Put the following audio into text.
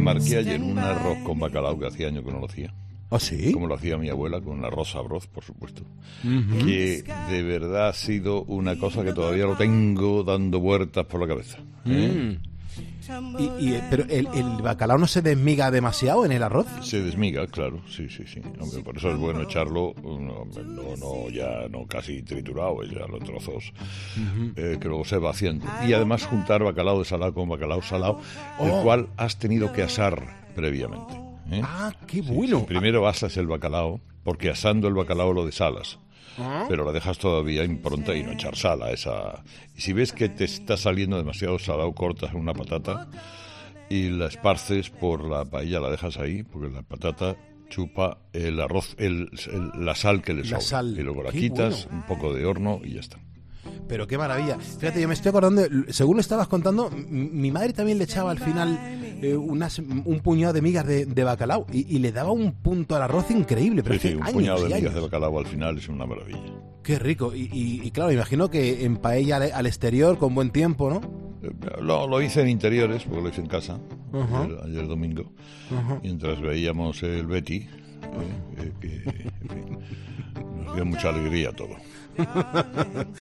marqué ayer un arroz con bacalao que hacía años que no lo hacía. ¿Ah, sí? Como lo hacía mi abuela, con arroz sabroz, por supuesto. Que de verdad ha sido una cosa que todavía lo tengo dando vueltas por la cabeza. Pero el bacalao no se desmiga demasiado en el arroz. Se desmiga, claro, sí. Hombre, por eso es bueno echarlo, no casi triturado, ya los trozos, que luego se va haciendo. Y además juntar bacalao de salado con bacalao salado, el cual has tenido que asar previamente. ¡Ah, qué bueno! Sí. Primero asas el bacalao, porque asando el bacalao lo desalas. Pero la dejas todavía impronta y no echar sal a esa. Y si ves que te está saliendo demasiado salado, cortas una patata y la esparces por la paella, la dejas ahí, porque la patata chupa el arroz, la sal que le sobra. Sal. Y luego la Qué quitas, bueno. un poco de horno y ya está. Pero qué maravilla. Fíjate, yo me estoy acordando, según lo estabas contando, mi madre también le echaba al final un puñado de migas de bacalao y le daba un punto al arroz increíble. Pero Sí, hace un años puñado y de migas años. de bacalao al final es una maravilla. Qué rico. Y claro, me imagino que en paella al exterior, con buen tiempo, ¿no? Lo hice en interiores, porque lo hice en casa, Ajá. ayer domingo, mientras veíamos el Betty, que en fin, nos dio mucha alegría todo.